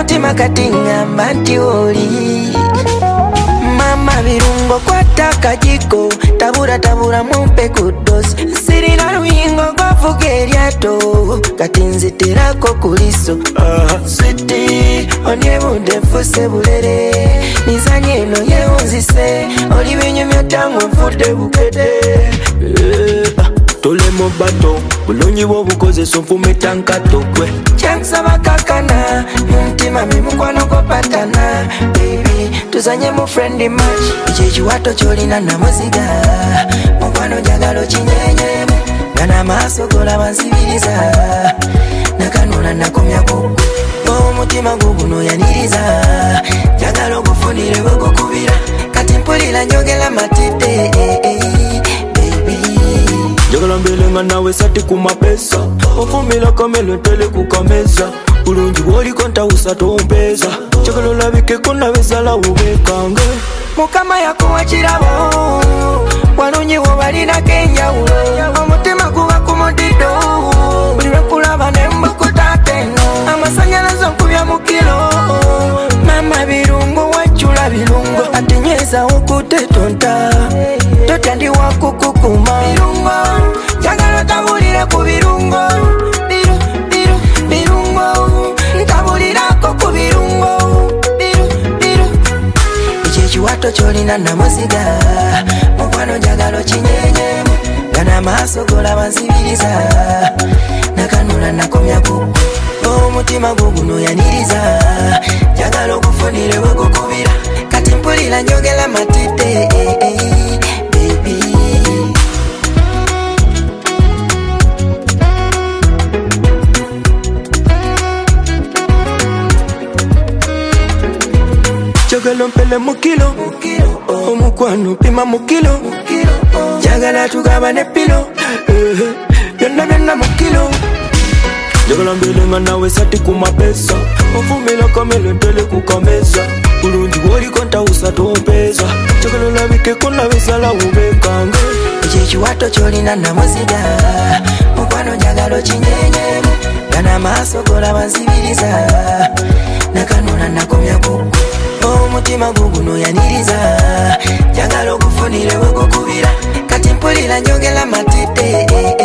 mutima kati ngamba nti oli. Mama birungo kwata kajiko, tabura mumpe kudosi. Sirina luyingo gwavuga eryato, kati nziterako kuliso. Sweetie, onyebude nfuse bulere, nizanye eno yewunzise, oli binyumya tangu nfudde bukede. Tole mo bato, bulungi bw'obukozesa onfumita nkatokwe. Kyankusaba kakana, mumutima mimukwano gopatana. Baby, tuzanye mu friendly match, ekyo ekiwato kyolina namuziga. Mukwano njagala okinyenyemu, nga n'amaaso golaba nsibiriza. Nakanula nakomya kugwe, omutima guguno yaniriza. Njagala ogufunire bwe gukubira, kati mpulira njogera matidde. Njagala mbelenga nawe sati kumapesa, ofumila kamelo tele kukameza. Bulungi bw'oliko ntawusa tompeza, njagala olabikeko nabezala ubekange. Mukama yakuwa kirabo, walungi wo balinako enjawulo. Omutima guba ku mudido, buli lwekulaba ne mbukutate eno. Amasanyalaze okubya mu kilo, mama birungo wajjula birungo. Ate nyweza okutetonta, totya ndi wakukukuma. Birungo, njagala otabulire ku birungo. Birungo, ntabulirako ku birungo. Ekiwato kyolina namuziga, mukwano njagala okinyenyemu, nga n'amaaso golaba nsibiriza. Nakanula nakomya kugwe, omutima guguno yaniriza. Njagala ogufunire bwe gukubira, kati mpulira njogera matidde. Baby, njagala mpele mu kilo, omukwano pima mu kilo. Njagala tugaba ne pilo, byonna mu kilo. Njagala mbelenga nawe sati kumapesa, ofumila kamelo tele kukameza. Bulungi bw'oliko ntawusa tompeza, njagala olabikeko nabezala ubekange. ekyo ekiwato kyolina namuziga, mukwano njagala okinyenyemu, nga n'amaaso golaba nsibiriza. Nakanula nakomya kugwe, omutima guguno yaniriza. Njagala ogufunire bwe gukubira, kati mpulira njogera matidde.